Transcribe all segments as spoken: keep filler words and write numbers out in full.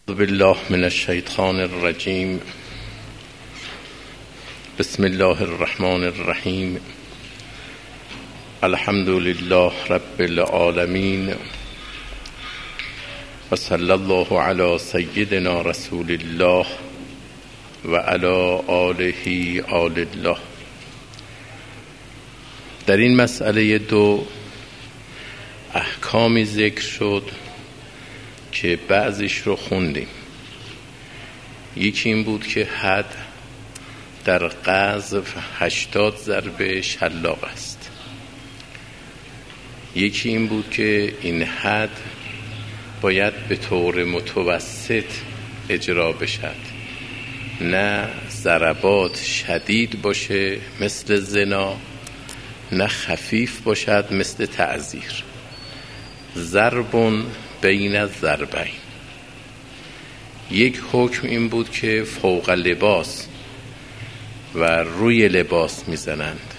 اعوذ بالله من الشیطان الرجیم. بسم الله الرحمن الرحیم. الحمد لله رب العالمین و صلی الله علی سیدنا رسول الله و علی آله آل الله. در این مسئله دو احکامی ذکر شد که بعضیش رو خوندیم. یکی این بود که حد در قذف هشتاد ضرب شلاق است. یکی این بود که این حد باید به طور متوسط اجرا بشد، نه ضربات شدید باشه مثل زنا، نه خفیف باشد مثل تعزیر. ضرب بین الضربین. یک حکم این بود که فوق لباس و روی لباس میزنند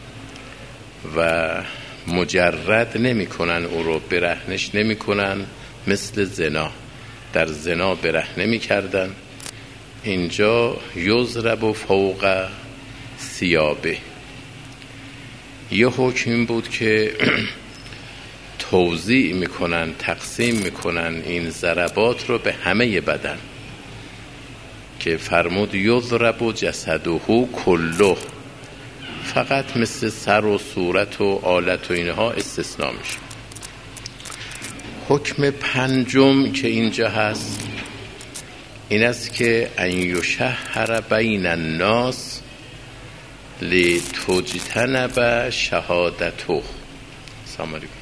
و مجرد نمی کنن، او رو برهنش نمی کنن مثل زنا. در زنا برهنه می کردن. اینجا یضرب فوق ثیابه. یه حکم این بود که توزیع میکنن، تقسیم میکنن این ضربات رو به همه بدن، که فرمود یضرب جسده کله، فقط مثل سر و صورت و آلت و اینها استثناء میشه. حکم پنجم که اینجا هست این است که ان یشهر بین الناس لتجتنب شهادته. سلام علیکم.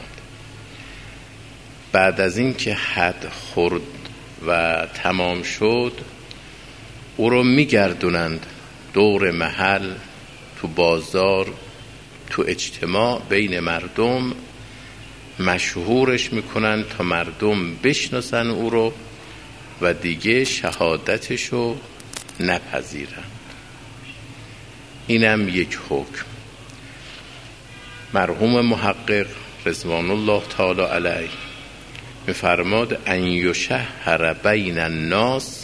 بعد از این که حد خورد و تمام شد، او رو میگردونند دور محل، تو بازار، تو اجتماع بین مردم، مشهورش میکنن تا مردم بشناسن او رو و دیگه شهادتشو نپذیرن. اینم یک حکم. مرحوم محقق رضوان الله تعالی علیه میفرماد ان یشهر بین الناس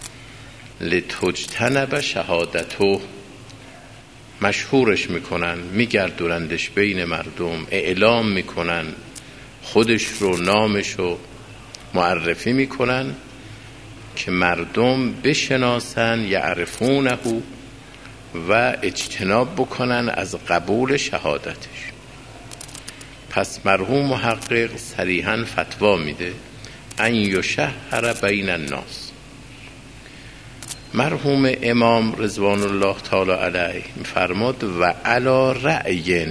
لتجتنب شهادته. مشهورش میکنن، میگردونندش بین مردم، اعلام میکنن، خودش رو، نامش رو معرفی میکنن که مردم بشناسن، یعرفونه و اجتناب بکنن از قبول شهادتش. پس مرحوم محقق صریحاً فتوا میده ان یشهر بین الناس. مرحوم امام رضوان الله تعالی علیه میفرماد و علی رأی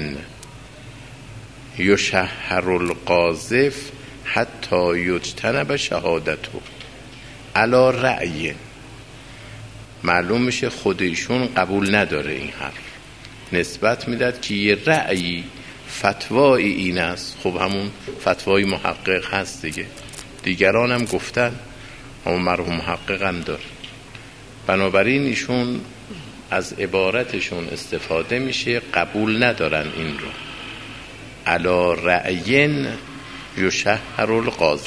یشهر القاذف حتی یجتنب شهادته. علی رأی معلوم میشه خودشون قبول نداره این حرف، نسبت میداد که یه رأیی، فتوای این است. خب همون فتوای محقق هست دیگه، دیگران هم گفتن، اما مرحوم محقق هم داره. بنابراین ایشون از عبارتشون استفاده میشه، قبول ندارن این رو. علی رأی یشهر القاذف.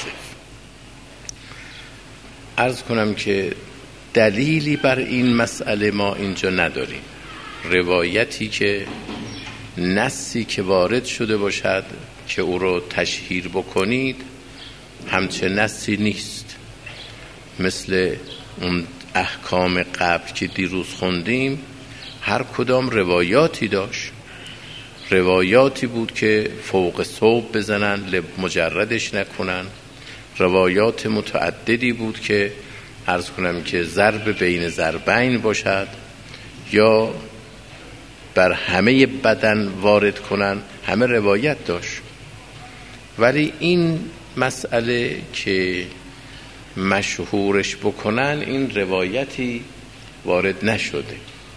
عرض کنم که دلیلی بر این مسئله ما اینجا نداریم. روایتی که نصی که وارد شده باشد که او رو تشهیر بکنید همچه نصی نیست. مثل اون احکام قبل که دیروز خوندیم، هر کدام روایاتی داشت. روایاتی بود که فوق صوب بزنن، مجردش نکنن. روایات متعددی بود که عرض کنم که ضرب بین ضربین باشد یا بر همه بدن وارد کنن. همه روایت داشت. ولی این مسئله که مشهورش بکنن، این روایتی وارد نشده.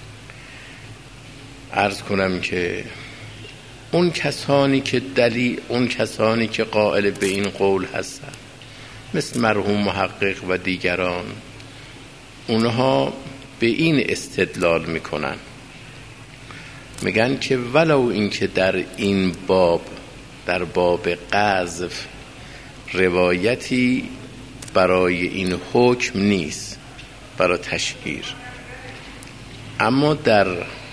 عرض کنم که اون کسانی که دلیل، اون کسانی که قائل به این قول هستن مثل مرحوم محقق و دیگران، اونها به این استدلال میکنن، میگن که ولو این که در این باب، در باب قذف، روایتی برای این حکم نیست، برای تشهیر. اما در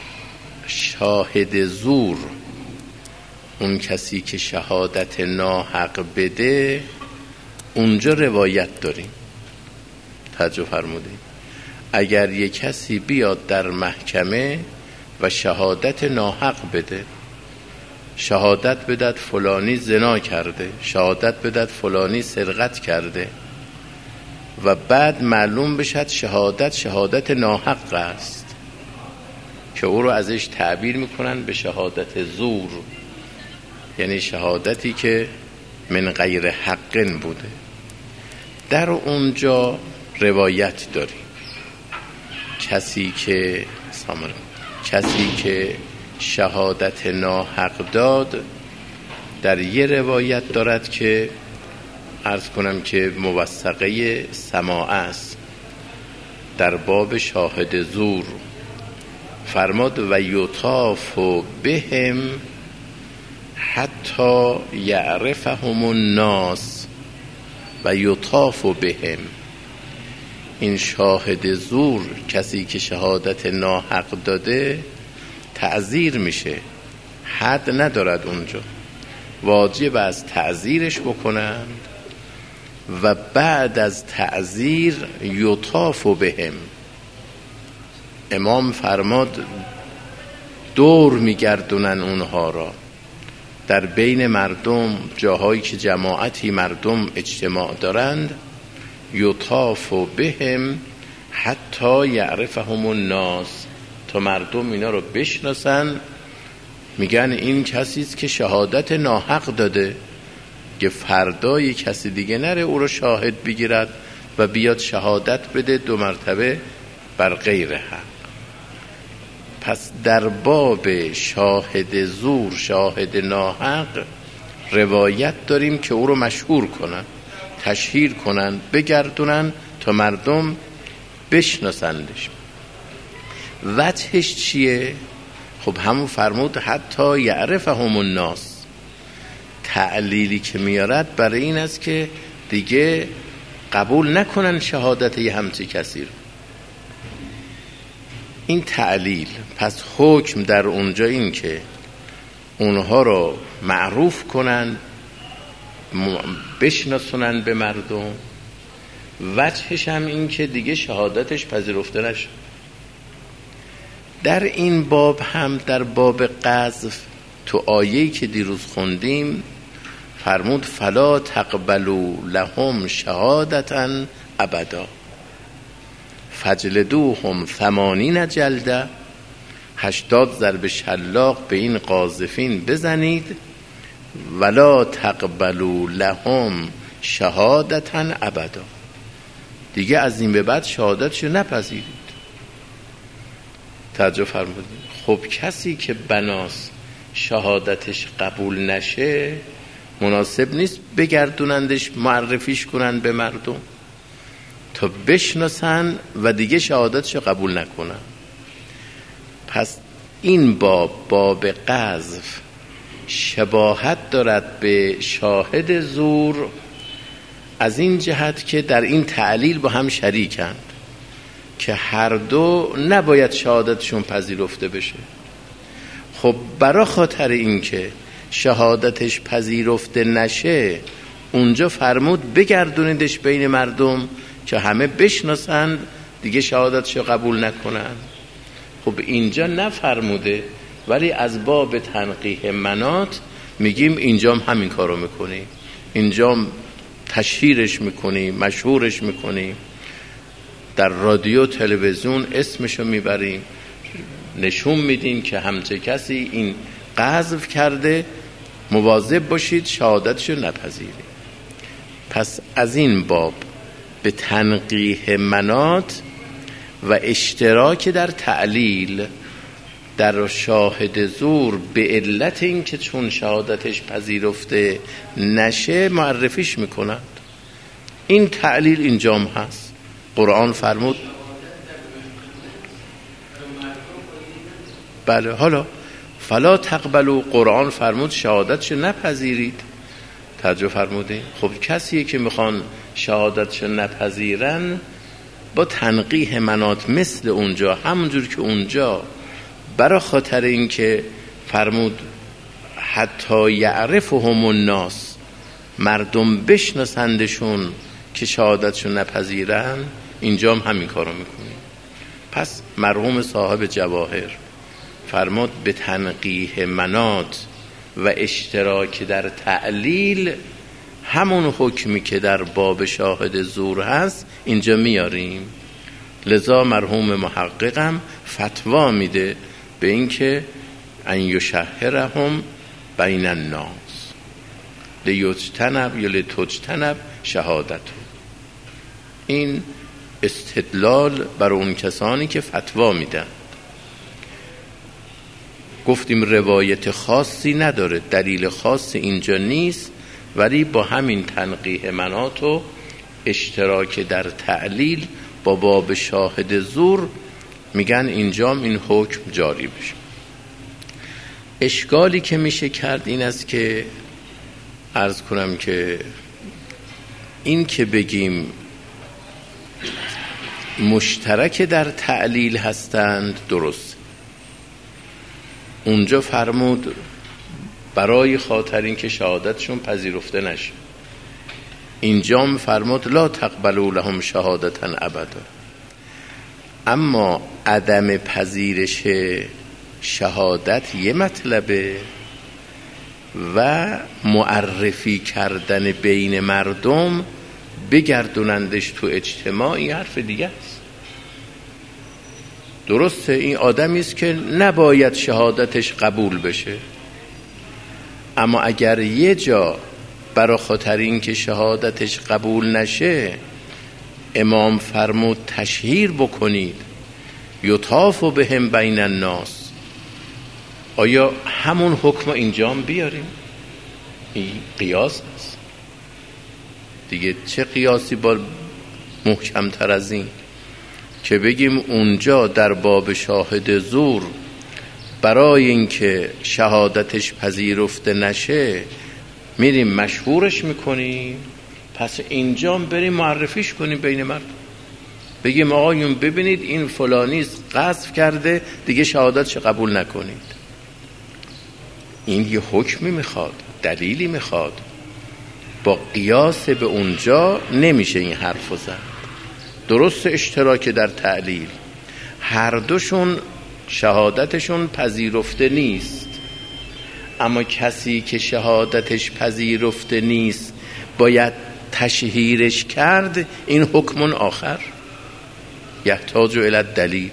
شاهد زور، اون کسی که شهادت ناحق بده، اونجا روایت داریم. توجه فرمودید؟ اگر یک کسی بیاد در محکمه و شهادت ناحق بده، شهادت بدهد فلانی زنا کرده، شهادت بدهد فلانی سرقت کرده، و بعد معلوم بشد شهادت شهادت ناحق است، که او رو ازش تعبیر میکنن به شهادت زور، یعنی شهادتی که من غیر حق بوده. در اونجا روایت داریم. کسی که سامر کسی که شهادت ناحق داد، در یه روایت دارد که عرض کنم که موثقه سماع است، در باب شاهد زور فرماد و یطاف بهم حتی یعرفهم الناس و یطاف بهم. این شاهد زور، کسی که شهادت ناحق داده، تعزیر میشه، حد ندارد اونجا، واجب از تعزیرش بکنند و بعد از تعزیر یطاف بهم. امام فرماد دور میگردونن اونها را در بین مردم، جاهایی که جماعتی مردم اجتماع دارند، یطاف بهم حتی یعرفهم الناس، تا مردم اینا رو بشناسن، میگن این کسی است که شهادت ناحق داده، که فردا یک کسی دیگه نره او رو شاهد بگیرد و بیاد شهادت بده دو مرتبه بر غیر حق. پس در باب شاهد زور، شاهد ناحق، روایت داریم که او رو مشهور کنن، تشهیر کنن، بگردونن تا مردم بشناسندش. وجهش چیه؟ خب همون فرمود حتی یعرفهم الناس. تعلیلی که میارد برای این است که دیگه قبول نکنن شهادت یه همچی کسی رو. این تعلیل. پس حکم در اونجا این که اونها رو معروف کنن، بشناسونن به مردم. وجهش هم این که دیگه شهادتش پذیرفته نشه. در این باب هم، در باب قذف، تو آیه‌ای که دیروز خوندیم فرمود فلا تقبلوا لهم شهادتا ابدا فجلدوهم ثمانین جلده، هشتاد ضرب شلاق به این قاذفین بزنید، ولا تقبلوا لهم شهادتا ابدا، دیگه از این به بعد شهادتشو نپذیرید. توجه فرمودید؟ خب کسی که بناس شهادتش قبول نشه، مناسب نیست بگردونندش، معرفیش کنن به مردم تا بشناسن و دیگه شهادتشو قبول نکنن. پس این باب، باب قذف، شباهت دارد به شاهد زور از این جهت که در این تعلیل با هم شریکند که هر دو نباید شهادتشون پذیرفته بشه. خب برای خاطر این که شهادتش پذیرفته نشه، اونجا فرمود بگردونیدش بین مردم که همه بشناسند، دیگه شهادتشو قبول نکنن. خب اینجا نفرموده، ولی از باب تنقیح منات میگیم اینجا هم همین کارو میکنیم، اینجا هم تشهیرش میکنیم، مشهورش میکنیم، در رادیو تلویزیون اسمشو میبریم، نشون میدیم که همچه کسی این قذف کرده، مواظب باشید شهادتشو نپذیرید. پس از این باب به تنقیح منات و اشتراک در تعلیل در شاهد زور به علت این که چون شهادتش پذیرفته نشه معرفیش میکنند. این تعلیل اینجام هست. قرآن فرمود بله، حالا فلا تقبلوا، قرآن فرمود شهادتش نپذیرید. توجه فرمودین؟ خب کسیه که میخوان شهادتش نپذیرن، با تنقیح منات مثل اونجا، همونجور که اونجا برای خاطر این که فرمود حتی یعرفهم الناس، مردم بشناسندشون که شهادتشون نپذیرن، اینجا هم همین کارو میکنیم. پس مرحوم صاحب جواهر فرمود به تنقیح منات و اشتراک در تعلیل همون حکمی که در باب شاهد زور هست اینجا میاریم. لذا مرحوم محققم فتوا میده به این که ان یشهرهم بین الناس لیجتنب یا لتجتنب شهادت. این استدلال بر اون کسانی که فتوا میدن. گفتیم روایت خاصی نداره، دلیل خاصی اینجا نیست، ولی با همین تنقیح منات و اشتراک در تعلیل با باب شاهد زور میگن اینجام این حکم جاری بشه. اشکالی که میشه کرد این است که عرض کنم که این که بگیم مشترک در تعلیل هستند درست، اونجا فرمود برای خاطر این که شهادتشون پذیرفته نشه، اینجا فرمود لا تقبلوا لهم شهادتا ابدا. اما عدم پذیرش شهادت یه مطلبه و معرفی کردن بین مردم بگردونندش تو اجتماعی حرف دیگه است. درسته این آدمی است که نباید شهادتش قبول بشه، اما اگر یه جا برای خاطر این که شهادتش قبول نشه امام فرمود تشهیر بکنید یطاف بهم بین الناس، آیا همون حکم اینجا هم بیاریم؟ این قیاس است دیگه. چه قیاسی با محکمتر از این که بگیم اونجا در باب شاهد زور برای اینکه شهادتش پذیرفته نشه میریم مشهورش میکنیم، پس اینجا بریم معرفیش کنیم بین مردم، بگیم آقایون ببینید این فلانی قذف کرده دیگه شهادتش قبول نکنید. این یه حکمی میخواد، دلیلی میخواد. با قیاس به اونجا نمیشه این حرف زد. درست اشتراک در تعلیل، هر دوشون شهادتشون پذیرفته نیست، اما کسی که شهادتش پذیرفته نیست باید تشهیرش کرد، این حکم آخر یحتاج الی دلیل.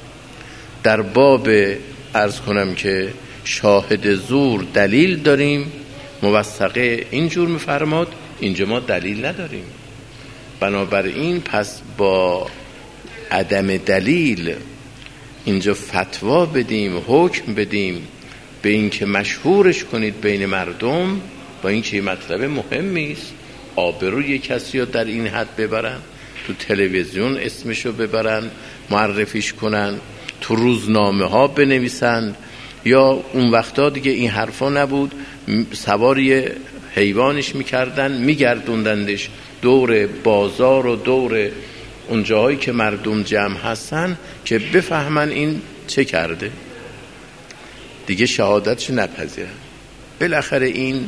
در باب عرض کنم که شاهد زور دلیل داریم، موثقه اینجور میفرماد، اینجا ما دلیل نداریم. بنابراین پس با عدم دلیل اینجا فتوا بدیم، حکم بدیم به این که مشهورش کنید بین مردم، با این که مطلب مهمی است. آبروی کسی رو در این حد ببرن، تو تلویزیون اسمشو ببرن، معرفیش کنن، تو روزنامه ها بنویسن، یا اون وقتا دیگه این حرفا نبود، سواری حیوانش میکردن میگردوندندش دور بازار و دور اون جاهایی که مردم جمع هستن که بفهمن این چه کرده، دیگه شهادتش نپذیرن. بالاخره این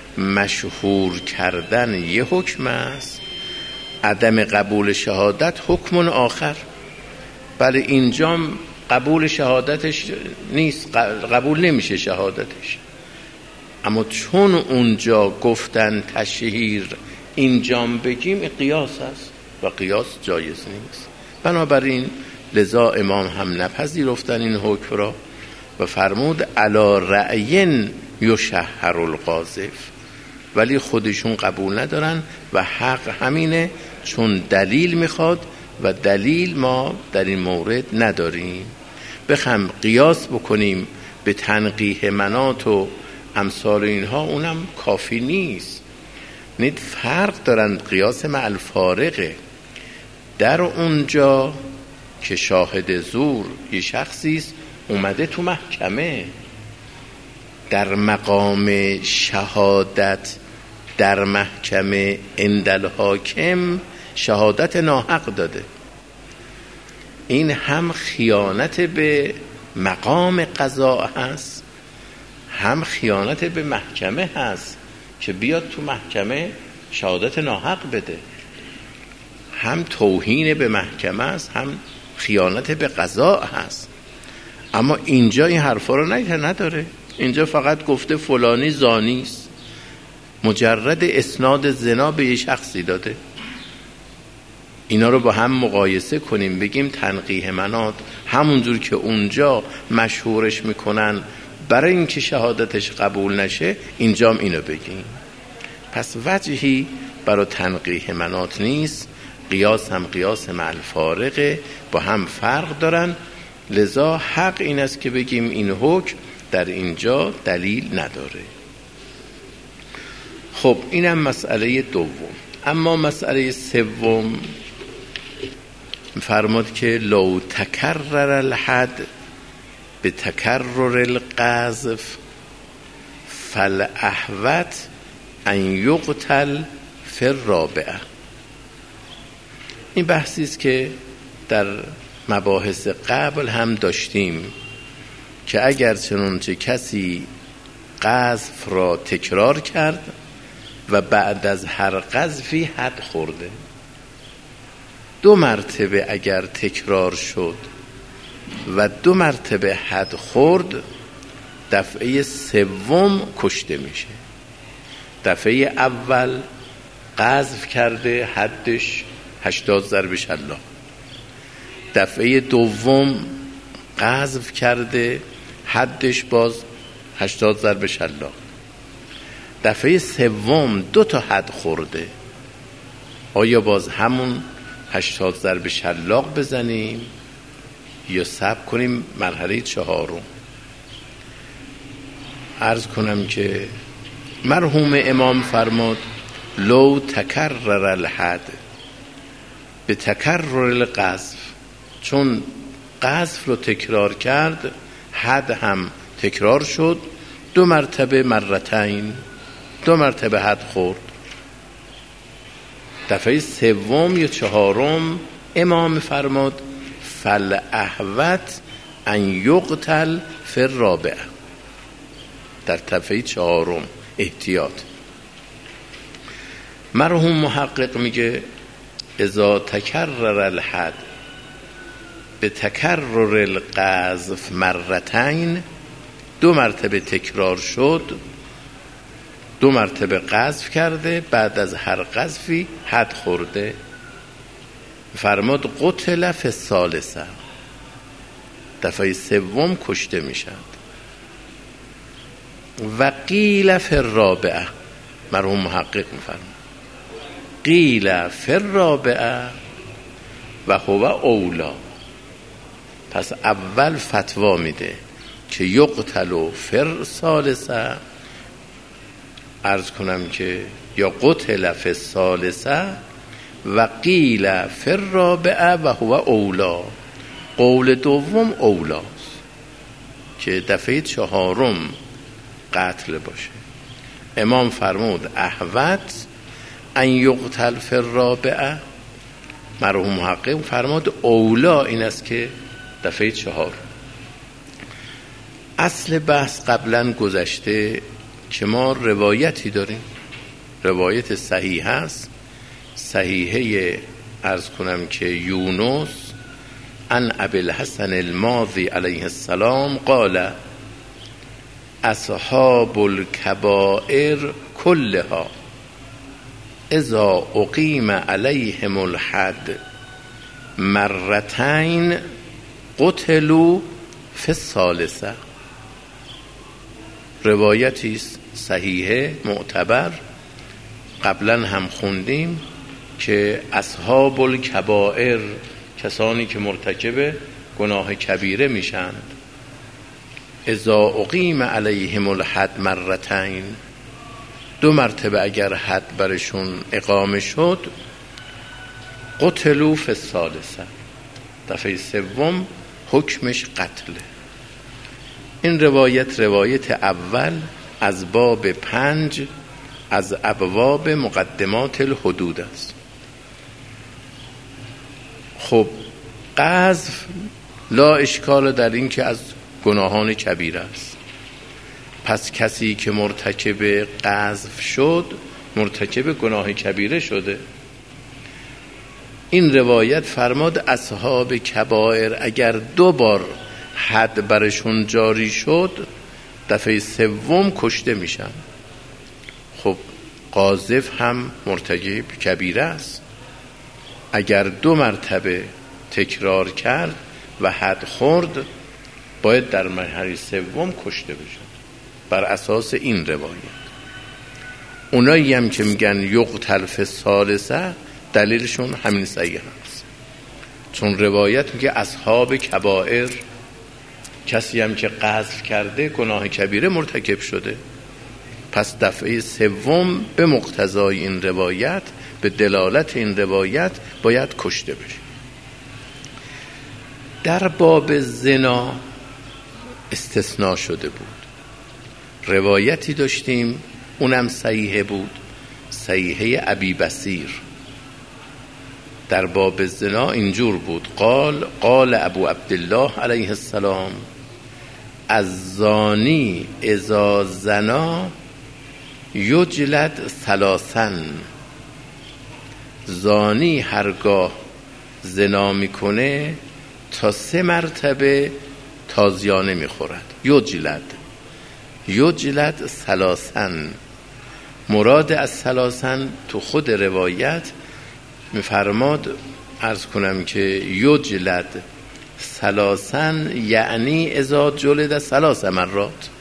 مشهور کردن یه حکم است، عدم قبول شهادت حکم آخر. بله اینجام قبول شهادتش نیست، قبول نمیشه شهادتش، اما چون اونجا گفتن تشهیر اینجام بگیم قیاس است و قیاس جایز نیست. بنابراین لذا امام هم نپذیرفتن این حکم را و فرمود علی رأی یشهر القاذف، ولی خودشون قبول ندارن و حق همینه، چون دلیل میخواد و دلیل ما در این مورد نداریم. بخم قیاس بکنیم به تنقیح منات و امثال اینها، اونم کافی نیست. نید فرق دارند، قیاس مع الفارقه. در اونجا که شاهد زور یه شخصیست اومده تو محکمه، در مقام شهادت در محکمه عند حاکم شهادت ناحق داده. این هم خیانت به مقام قضا هست، هم خیانت به محکمه هست که بیاد تو محکمه شهادت ناحق بده. هم توهین به محکمه است، هم خیانت به قضا هست. اما اینجا این حرفا رو نداره. اینجا فقط گفته فلانی زانی است، مجرد اسناد زنا به یه شخصی داده. اینا رو با هم مقایسه کنیم، بگیم تنقیح مناط همونجور که اونجا مشهورش میکنن برای اینکه شهادتش قبول نشه، اینجا هم اینو بگیم. پس وجهی برای تنقیح مناط نیست. قیاس هم قیاس مع الفارقه، با هم فرق دارن. لذا حق این است که بگیم این حکم در اینجا دلیل نداره. خب اینم مسئله دوم. اما مسئله سوم فرمود که لو تکرر الحد به تکرر القذف فالاحوط ان یقتل فی الرابعه. این بحثی است که در مباحث قبل هم داشتیم که اگر چنانچه کسی قذف را تکرار کرد و بعد از هر قذفی حد خورده، دو مرتبه اگر تکرار شد و دو مرتبه حد خورد، دفعه سوم کشته میشه. دفعه اول قذف کرده، حدش هشتاد ضرب شلاق. دفعه دوم قذف کرده، حدش باز هشتاد ضرب شلاق. دفعه سوم دو تا حد خورده، آیا باز همون هشتاد ضرب شلاق بزنیم یا صبر کنیم مرحله چهارم؟ عرض کنم که مرحوم امام فرمود لو تکرر الحد به تکرر القذف، چون قذف رو تکرار کرد حد هم تکرار شد، دو مرتبه مرتين، دو مرتبه حد خورد. دفعه سوم یا چهارم امام فرمود فالاحوط ان یقتل فی الرابعه. در دفعه چهارم احتیاط. مرحوم محقق میگه اذا تکرر الحد به تکرر القذف مرتين، دو مرتبه تکرار شد، دو مرتبه قذف کرده، بعد از هر قذفی حد خورده، فرمود قتل فی الثالثه، دفعه سوم کشته میشد. و قیل فی الرابعه، مرحوم محقق میفرماد قیل فی الرابعه و هو اولا. پس اول فتوا میده که یقتل فی الثالثه، عرض کنم که یا قتل فی الثالثه و قیل فی الرابعه و هو اولا. قول دوم اولاست که دفعه چهارم قتل باشه. امام فرمود احوط ان یقتل فی الرابعه، مرحوم محقق فرمود اولا این است که دفعه چهار. اصل بحث قبلا گذشته که ما روایتی داریم، روایت صحیح هست، صحیحه عرض کنم که یونس عن ابی الحسن الماضی علیه السلام قال اصحاب الکبائر کلها اذا اقیم علیهم الحد مرتين قتلوا فی الثالثه. روایتی است صحیحه معتبر، قبلا هم خوندیم که اصحاب الکبائر، کسانی که مرتکب گناه کبیره میشند، اذا اقیم علیهم الحد مرتين، دو مرتبه اگر حد برشون اقامه شد، قتلوا فی الثالثه، دفعه سوم حکمش قتله. این روایت روایت اول از باب پنج از ابواب مقدمات الحدود است. خب قذف لا اشکال در این که از گناهان کبیره است. پس کسی که مرتکب قذف شد مرتکب گناه کبیره شده. این روایت فرماد اصحاب کبائر اگر دو بار حد برشون جاری شد دفعه سوم کشته میشن. خب قاذف هم مرتکب کبیره است. اگر دو مرتبه تکرار کرد و حد خورد باید در مرحله سوم کشته بشه بر اساس این روایت. اونایی هم که میگن یقتل فی الثالثه دلیلشون همین صحیح هست، چون روایت میگه اصحاب کبائر، کسی هم که قتل کرده گناه کبیره مرتکب شده. پس دفعه سوم به مقتضای این روایت، به دلالت این روایت باید کشته بشه. در باب زنا استثناء شده بود. روایتی داشتیم اونم صحیح بود، صحیحه ابی بصیر. در باب زنا اینجور بود: قال قال ابو عبدالله علیه السلام الزانی اذا زنا یجلد ثلاثا. زانی هرگاه زنا میکنه تا سه مرتبه تازیانه میخورد. یجلد یجلد ثلاثا. مراد از ثلاثا تو خود روایت میفرماد، عرض کنم که یجلد ثلاثا یعنی اذا جلد ثلاث مرات.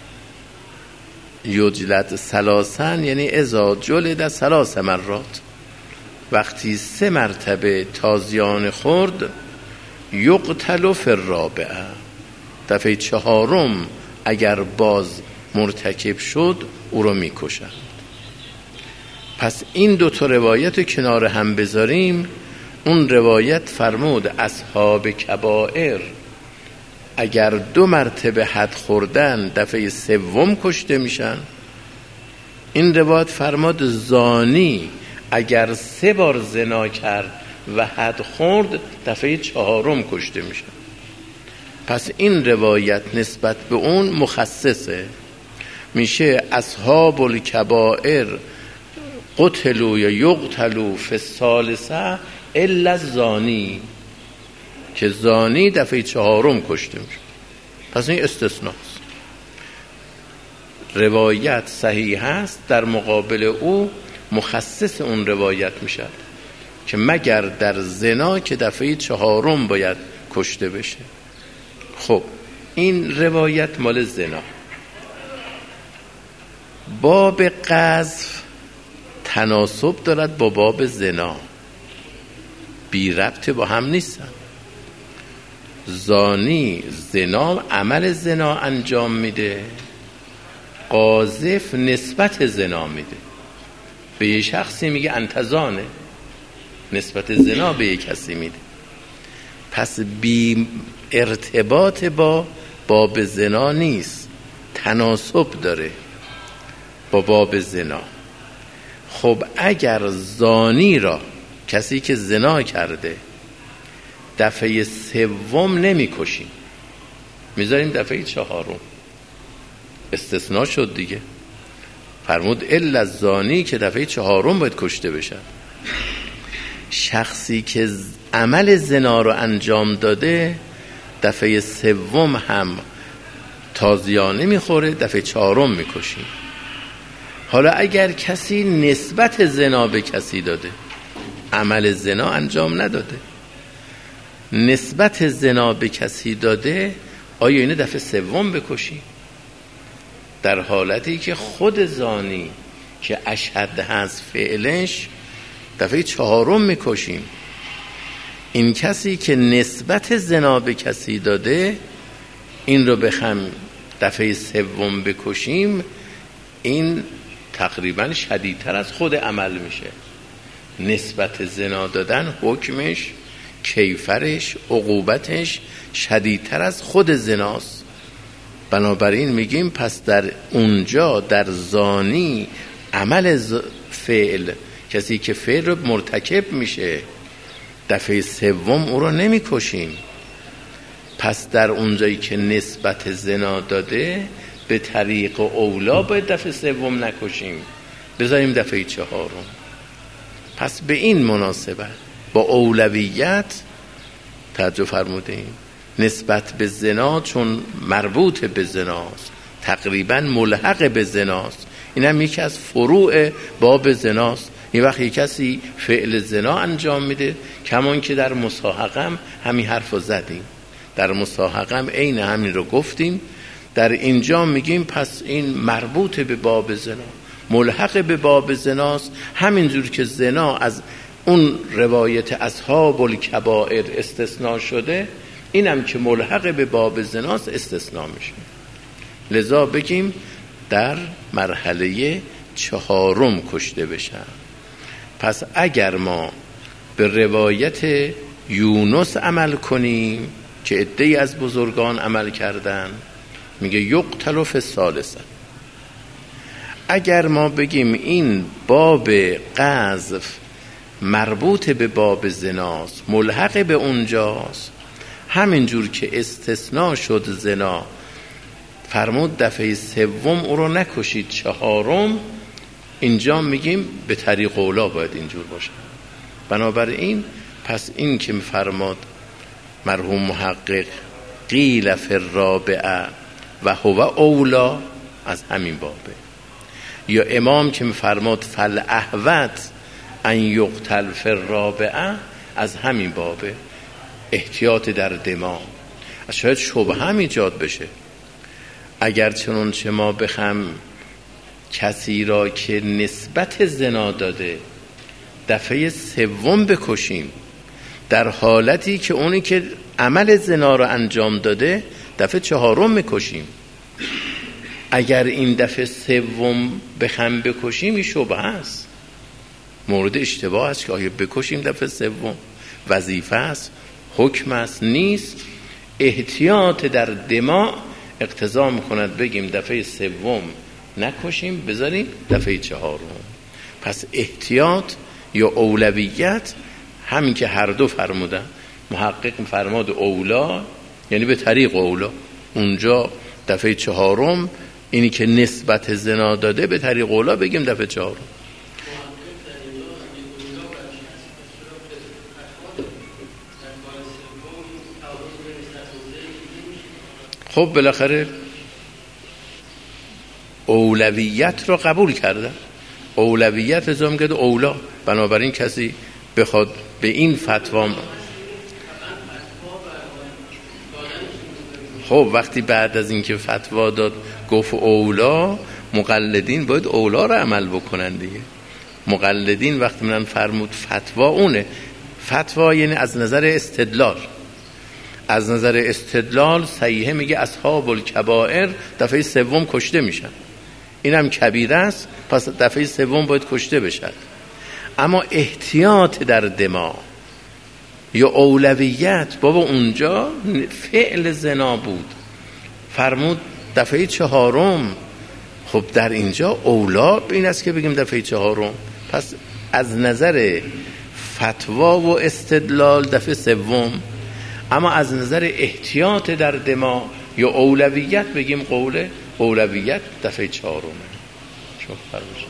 یجلد ثلاثا یعنی اذا جلد ثلاث مرات. وقتی سه مرتبه تازیانه خورد یقتل فی الرابعه، دفعه چهارم اگر باز مرتکب شد او رو میکشند. پس این دو تا روایت کنار هم بذاریم، اون روایت فرمود اصحاب کبائر اگر دو مرتبه حد خوردن دفعه سوم کشته میشن. این روایت فرمود زانی اگر سه بار زنا کرد و حد خورد دفعه چهارم کشته میشن. پس این روایت نسبت به اون مخصصه، میشه اصحاب الکبائر قتلوا یا یقتلوا فی الثالثه الا الزانی، که زانی دفعه چهارم کشته میشه. پس این استثناست. روایت صحیح هست، در مقابل او مخصص اون روایت میشه که مگر در زنا که دفعه چهارم باید کشته بشه. خب این روایت مال زنا. باب قذف تناسب دارد با باب زنا، بی ربط با هم نیستن. زانی زنا عمل زنا انجام میده، قاذف نسبت زنا میده. به یه شخصی میگه انت زانه، نسبت زنا به یه کسی میده. پس بی ارتباط با باب زنا نیست، تناسب داره با باب زنا. خب اگر زانی را، کسی که زنا کرده، دفعه سوم نمی کشیم، میذاریم دفعه چهارم، استثناء شد دیگه. فرمود الا الزانی که دفعه چهارم باید کشته بشه. شخصی که عمل زنا رو انجام داده دفعه سوم هم تازیانه میخوره، دفعه چهارم میکشیم. حالا اگر کسی نسبت زنا به کسی داده، عمل زنا انجام نداده، نسبت زنا به کسی داده، آیا اینه دفعه سوم بکشیم؟ در حالتی که خود زانی که اشهد هست فعلش دفعه چهارم میکشیم. این کسی که نسبت زنا به کسی داده، این رو بخم دفعه سوم بکشیم، این تقریبا شدیدتر از خود عمل میشه. نسبت زنا دادن حکمش، کیفرش، عقوبتش شدیدتر از خود زناست. بنابراین میگیم پس در اونجا در زانی عمل فعل، کسی که فعل رو مرتکب میشه، دفعه سوم او رو نمی کشیم. پس در اونجایی که نسبت زنا داده به طریق اولا باید دفعه سوم نکشیم، بذاریم دفعه چهارم. پس به این مناسبت با اولویت توجه فرمودیم، نسبت به زنا چون مربوط به زناست، تقریبا ملحق به زناست، این هم یکی از فروع باب زناست. این وقت یک کسی فعل زنا انجام میده، کمان که در مصاحقم همین حرف رو زدیم، در مصاحقم عین همین رو گفتیم، در اینجا میگیم پس این مربوط به باب زنا، ملحق به باب زناست. همینجور که زنا از اون روایت اصحاب الکبائر استثناء شده، اینم که ملحق به باب زناست استثناء میشه. لذا بگیم در مرحله چهارم کشته بشن. پس اگر ما به روایت یونس عمل کنیم که عده‌ای از بزرگان عمل کردن، میگه یقتل فی الثالثه. اگر ما بگیم این باب قذف مربوط به باب زناست، ملحق به اونجاست، همینجور که استثناء شد زنا، فرمود دفعه سوم او رو نکشید، چهارم اینجا میگیم به طریق اولا باید اینجور باشه. بنابراین پس این که فرماد مرحوم محقق قیل فی الرابعه و هو اولا، از همین بابه. یا امام که فرماد فالاحوط ان یقتل فی الرابعه، از همین بابه، احتیاط در دماغ. شاید شبهه هم ایجاد بشه، اگر چنانچه ما بخم کسی را که نسبت زنا داده دفعه سوم بکشیم، در حالتی که اونی که عمل زنا را انجام داده دفعه چهارم میکشیم، اگر این دفعه سوم بخم بکشیم این شبهه است، مورد اشتباه است که آیا بکشیم دفعه سوم وظیفه است، حکم است، نیست. احتیاط در دماغ اقتضا میکند بگیم دفعه سوم نکشیم، بذاریم دفعه چهارم. پس احتیاط یا اولویت همین که هر دو فرمودن، محقق فرماد اولا یعنی به طریق اولا، اونجا دفعه چهارم اینی که نسبت زنا داده به طریق اولا بگیم دفعه چهارم. خب بالاخره اولویت رو قبول کردن، اولویت ازام کرده اولا، بنابراین کسی بخواد به این فتوا، خب وقتی بعد از اینکه فتوا داد گفت اولا، مقلدین باید اولا رو عمل بکنن دیگه. مقلدین وقتی من فرمود فتوا اونه، فتوا یعنی از نظر استدلال، از نظر استدلال صحیحه میگه اصحاب الکبائر دفعه سوم کشته میشن، اینم کبیره است، پس دفعه سوم باید کشته بشد. اما احتیاط در دماغ یا اولویت، بابا اونجا فعل زنا بود، فرمود دفعه چهارم، خب در اینجا اولا این است که بگیم دفعه چهارم. پس از نظر فتوا و استدلال دفعه سوم، اما از نظر احتیاط در دماغ یا اولویت بگیم قول اولویت دفعه چهارمه. چون فرموش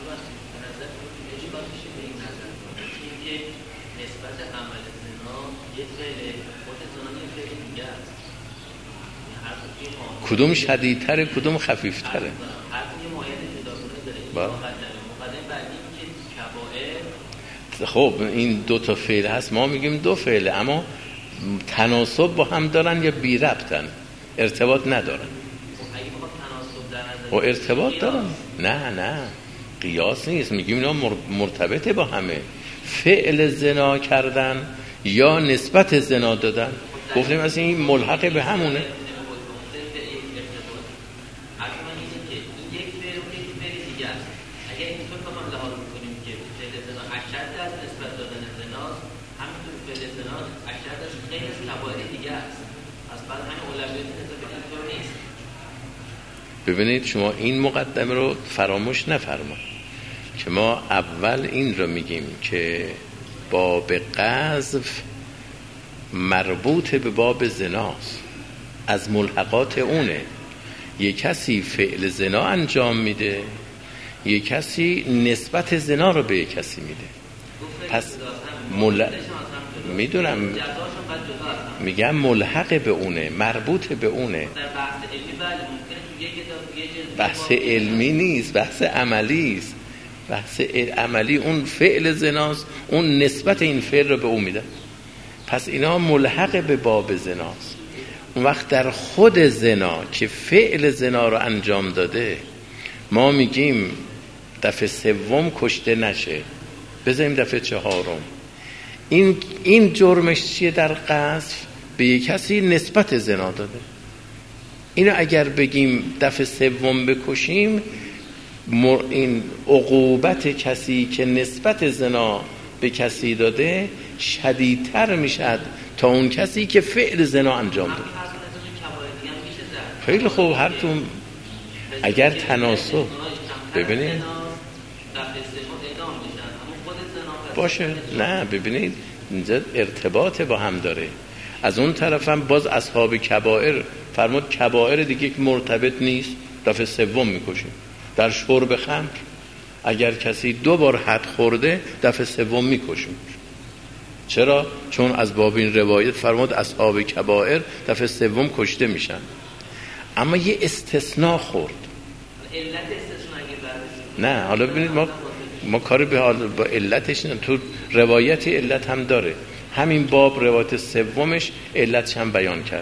کدوم شدیدتره کدوم خفیفتره؟ خب این دو تا فعل هست، ما میگیم دو فعله، اما تناسب با هم دارن یا بی ربطن، ارتباط ندارن. و ارتباط دارن؟ نه نه قیاس نیست، میگیم اینا مرتبطه با همه. فعل زنا کردن یا نسبت زنا دادن، گفتیم از این ملحق به همونه. ببینید شما این مقدمه رو فراموش نفرمایید که ما اول این رو میگیم که باب قذف مربوط به باب زناست، از ملحقات اونه. یک کسی فعل زنا انجام میده، یک کسی نسبت زنا رو به یک کسی میده. پس مل... میدونم میگم ملحق به اونه، مربوط به اونه. بحث علمی نیست، بحث عملی است. بحث عملی اون فعل زناست، اون نسبت این فعل رو به اون میده. پس اینا ملحق به باب زناست. اون وقت در خود زنا که فعل زنا رو انجام داده، ما میگیم دفعه سوم کشته نشه، بذاریم دفعه چهارم. این این جرمش چیه؟ در قذف به یک کسی نسبت زنا داده. اینو اگر بگیم دفعه سوم بکشیم، این عقوبت کسی که نسبت زنا به کسی داده شدیدتر میشد تا اون کسی که فعل زنا انجام داده. خیلی خوب، هر تو اگر تناسب ببینید باشه، نه ببینید اینجا ارتباط با هم داره. از اون طرف هم باز اصحاب کبائر فرمود کبائر دیگه که مرتبط نیست دفعه سوم میکشیم. در شرب خمر اگر کسی دو بار حد خورده دفعه سوم میکشیم. چرا؟ چون از باب این روایت فرمود اصحاب کبائر دفعه سوم کشته میشن. اما یه استثناء خورد. علت استثناء نه، حالا ببینید ما ما کاری به حال با علتش نه، تو روایت علت هم داره. همین باب روایت سومش علتش هم بیان کرده.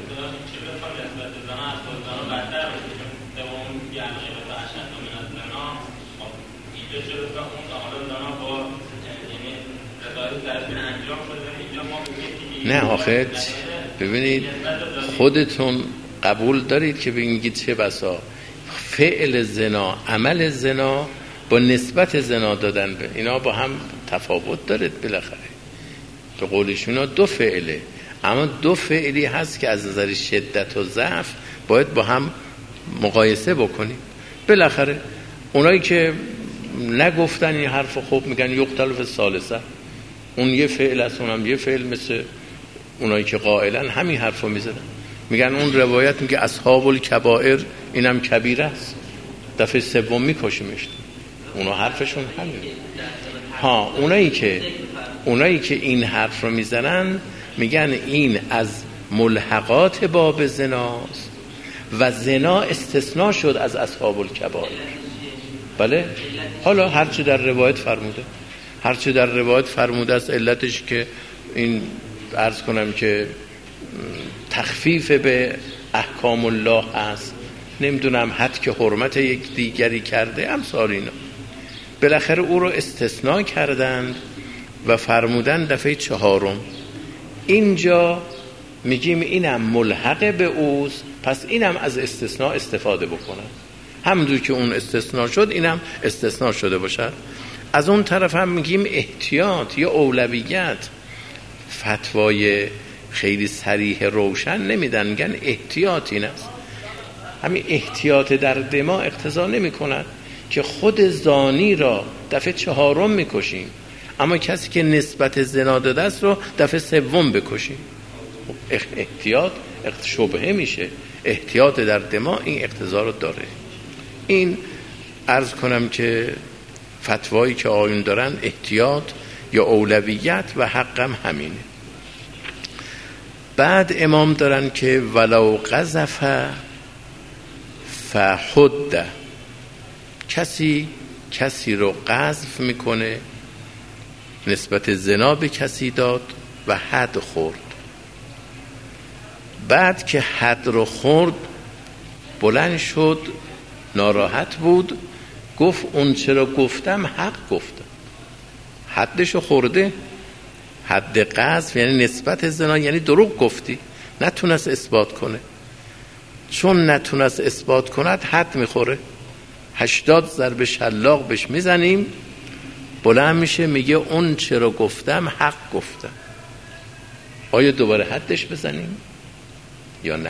نه آخه ببینید خودتون قبول دارید که بگید چه بسا فعل زنا، عمل زنا با نسبت زنا دادن به اینا با هم تفاوت دارد. بالاخره به قولشون دو فعله، اما دو فعلی هست که از نظر شدت و ضعف باید با هم مقایسه بکنید. بالاخره اونایی که نگفتن این حرف خوب میگن یقتل فی الثالثه، اون یه فعل است، اونم یه فعل، مثل اونایی که قائلن همین حرفو میزنن، میگن اون روایت میگه اصحاب الکبائر اینم کبیره است دفعه سوم میکشیمش. اونا حرفشون همینه. ها اونایی که اونایی که این حرف رو میزنن میگن این از ملحقات باب زناست و زنا استثناء شد از اصحاب الکبائر. بله، حالا هرچی در روایت فرموده، هرچی در روایت فرموده است، علتش که این عرض کنم که تخفیف به احکام الله هست، نمیدونم حد که حرمت یک دیگری کرده، امثال اینا. بالاخره او رو استثناء کردند و فرمودن دفعه چهارم. اینجا میگیم اینم ملحق به اوست، پس اینم از استثناء استفاده بکنن. همونجور که اون استثناء شد اینم استثناء شده باشد. از اون طرف هم میگیم احتیاط یا اولویت. فتوای خیلی صریح روشن نمیدن، میگن احتیاط این است. همین احتیاط در دماء اقتضا نمی کند که خود زانی را دفعه چهارم میکشیم، اما کسی که نسبت زنا داده است رو دفعه سوم بکشیم. احتیاط شبهه میشه. احتیاط در دماء این اقتضا رو داره. این عرض کنم که فتوایی که آیون دارن احتیاط یا اولویت و حقم همینه. بعد امام دارن که ولو قذف فحد، کسی کسی رو قذف میکنه، نسبت زنا به کسی داد و حد خورد. بعد که حد رو خورد بلند شد، ناراحت بود، گفت اون چرا گفتم حق گفتم. حدشو خورده، حد قذف یعنی نسبت زنا، یعنی دروغ گفتی، نتونست اثبات کنه. چون نتونست اثبات کند حد میخوره. هشتاد ضرب شلاق بهش میزنیم، بلند میشه میگه اون چرا گفتم حق گفتم. آیا دوباره حدش بزنیم یا نه؟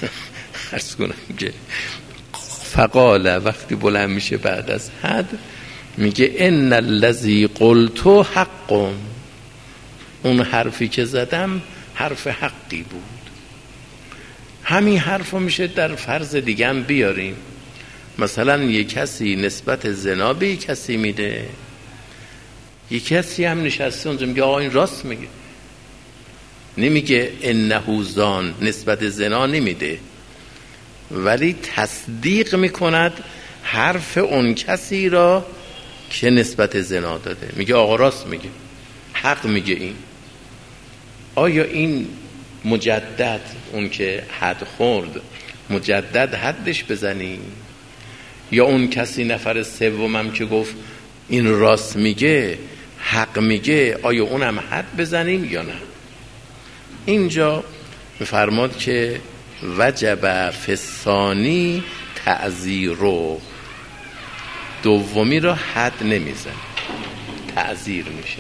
عرض کنم که فقاله وقتی بلند میشه بعد از حد میگه ان الذی قلت حق، اون حرفی که زدم حرف حقی بود. همین حرفو میشه در فرض دیگه هم بیاریم. مثلا یک کسی نسبت زنا به یک کسی میده، یک کسی هم نشسته اونجا میگه آقا این راست میگه، نمیگه انه زان، نسبت زنا نمیده، ولی تصدیق میکند حرف اون کسی را که نسبت زنا داده، میگه آقا راست میگه، حق میگه. این آیا این مجدد، اون که حد خورد مجدد حدش بزنیم، یا اون کسی نفر سومم که گفت این راست میگه حق میگه، آیا اونم حد بزنیم یا نه؟ اینجا میفرماد که وجب فسانی تعزیرو، دومی را حد نمیزن، تعزیر میشه.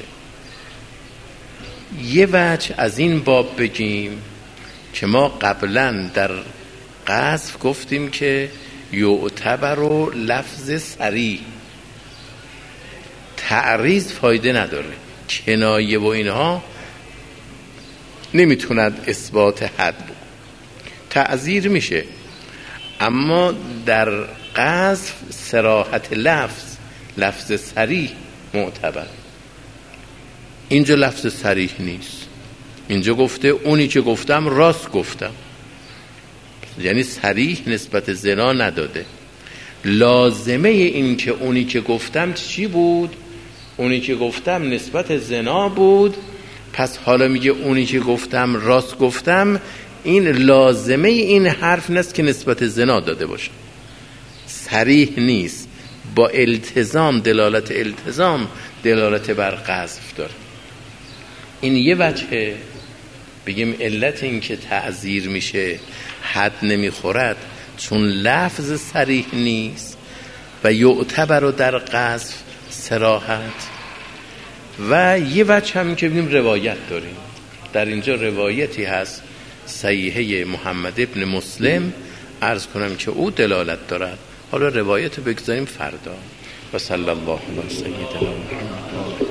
یه وجه از این باب بگیم که ما قبلا در قذف گفتیم که یعتبر لفظ صریح، تعریض فایده نداره، کنایه و اینها نمیتوند اثبات حد بود، تعزیر میشه. اما در قذف صراحت لفظ، لفظ صریح معتبر. اینجا لفظ صریح نیست، اینجا گفته اونی که گفتم راست گفتم، یعنی صریح نسبت زنا نداده. لازمه این که اونی که گفتم چی بود؟ اونی که گفتم نسبت زنا بود، پس حالا میگه اونی که گفتم راست گفتم. این لازمه این حرف نیست که نسبت زنا داده باشه، صریح نیست، با التزام، دلالت التزام دلالت بر قذف داره. این یه وجهه. بگیم علت این که تعزیر میشه حد نمیخورد چون لفظ صریح نیست و یعتبر در قذف صراحت. و یه وجه هم که بگیم روایت داریم، در اینجا روایتی هست صحیحه محمد ابن مسلم، عرض کنم که او دلالت دارد. حالا روایت بگذاریم فردا. و صلی الله علی سیدنا محمد.